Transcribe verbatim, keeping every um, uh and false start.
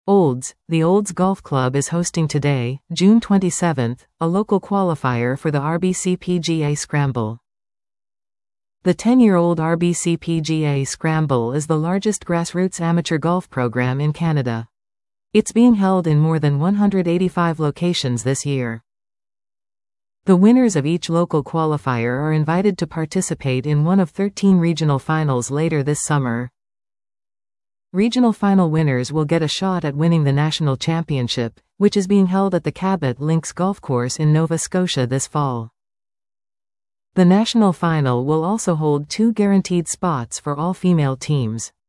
Olds, the Olds Golf Club is hosting today, June twenty-seventh, a local qualifier for the R B C P G A Scramble. The ten-year-old R B C P G A Scramble is the largest grassroots amateur golf program in Canada. It's being held in more than one hundred eighty-five locations this year. The winners of each local qualifier are invited to participate in one of thirteen regional finals later this summer. Regional final winners will get a shot at winning the national championship, which is being held at the Cabot Links Golf Course in Nova Scotia this fall. The national final will also hold two guaranteed spots for all female teams.